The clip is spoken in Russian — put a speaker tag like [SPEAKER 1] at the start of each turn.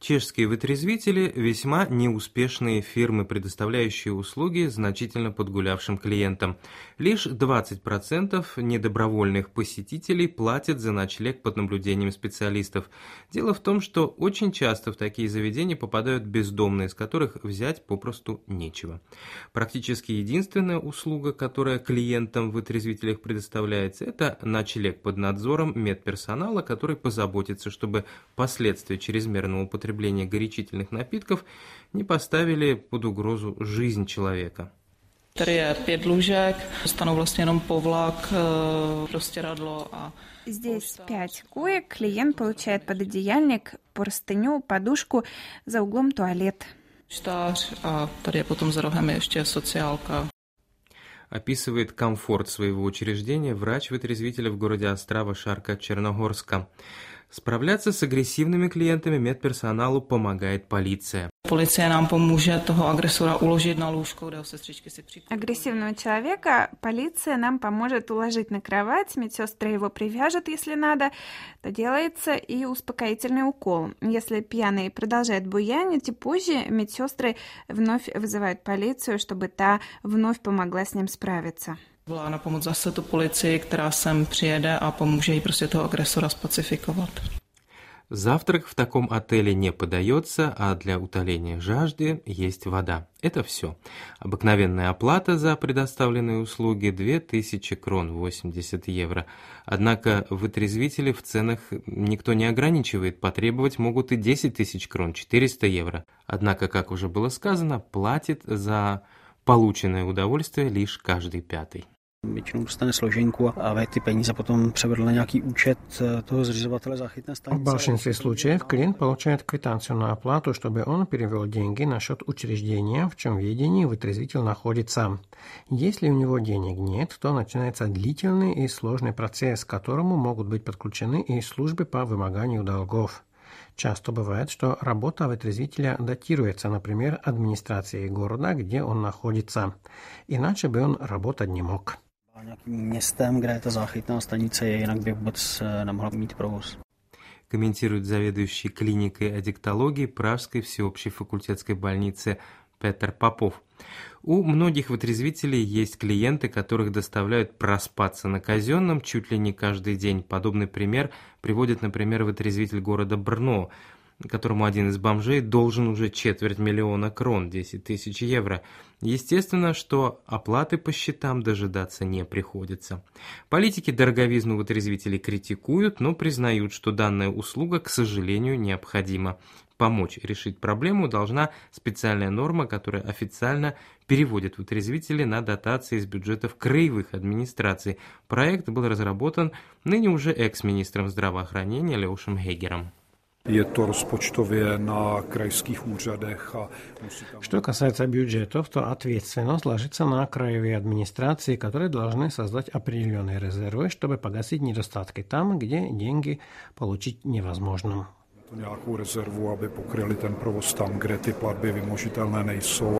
[SPEAKER 1] Чешские вытрезвители – весьма неуспешные фирмы, предоставляющие услуги значительно подгулявшим клиентам. Лишь 20% недобровольных посетителей платят за ночлег под наблюдением специалистов. Дело в том, что очень часто в такие заведения попадают бездомные, с которых взять попросту нечего. Практически единственная услуга, которая клиентам в вытрезвителях предоставляется, это ночлег под надзором медперсонала, который позаботится, чтобы последствия чрезмерного употребления горячительных напитков не поставили под угрозу жизнь человека.
[SPEAKER 2] Tady je 5 lůžek, dostanou vlastně jenom povlak, prostěradlo a...
[SPEAKER 3] Здесь 5 коек, клиент получает пододеяльник, простыню, подушку, за углом туалет.
[SPEAKER 2] Štář a tady je potom za rohem ještě sociálka.
[SPEAKER 1] Описывает комфорт своего учреждения врач-вытрезвителя в городе Острава Шарка Черногорска. Справляться с агрессивными клиентами медперсоналу помогает полиция.
[SPEAKER 2] Policie nám pomůže toho agresora uložit na lůžko, kde ho sestřičky si připraví.
[SPEAKER 3] Агрессивного человека полиция нам поможет уложить на кровать, медсестры его привяжут, если надо. Это делается и успокоительный укол. Если пьяный продолжает буянить, и позже медсестры вновь вызывают полицию, чтобы та вновь помогла с ним справиться.
[SPEAKER 2] Volá na pomoc zase tu policii, která sem přijede a pomůže jí prostě toho agresora spacifikovat.
[SPEAKER 1] Завтрак в таком отеле не подается, а для утоления жажды есть вода. Это все. Обыкновенная оплата за предоставленные услуги 2000 крон, 80 евро. Однако вытрезвители в ценах никто не ограничивает, потребовать могут и 10 тысяч крон, 400 евро. Однако, как уже было сказано, платит за полученное удовольствие лишь каждый пятый.
[SPEAKER 4] Většinou dostane složenku a ty peníze potom převedl na nějaký účet toho zřizovatele záchytné stanice.
[SPEAKER 5] В большинстве случаев клиент получает квитанцию на оплату, чтобы он перевел деньги на счет учреждения, в чем ведении вытрезвитель находится. Если у него денег нет, то начинается длительный и сложный процесс, к которому могут быть подключены и службы по вымоганию долгов. Часто бывает, что работа вытрезвителя датируется, например, администрацией города, где он находится. Иначе бы он работать не мог.
[SPEAKER 4] Nějakým městem, kde je ta záchytná stanice, jinak by vůbec nemohla mít provoz.
[SPEAKER 1] Комментирует заведующий клиникой аддиктологии Пражской всеобщей факультетской больницы Петр Попов. У многих вытрезвителей есть клиенты, которых доставляют проспаться на казенном чуть ли не каждый день. Подобный пример приводит, например, вытрезвитель города Брно, которому один из бомжей должен уже 250 000 крон, 10 тысяч евро. Естественно, что оплаты по счетам дожидаться не приходится. Политики дороговизну вытрезвителей критикуют, но признают, что данная услуга, к сожалению, необходима. Помочь решить проблему должна специальная норма, которая официально переводит вытрезвителей на дотации из бюджетов краевых администраций. Проект был разработан ныне уже экс-министром здравоохранения Леошем Хегером.
[SPEAKER 5] Что касается бюджетов, то ответственность ложится на краевые администрации, которые должны создать определенные резервы, чтобы погасить недостатки там, где деньги получить невозможно.
[SPEAKER 6] Nějakou rezervu, aby pokryli ten provoz tam, kde ty platby vymožitelné nejsou.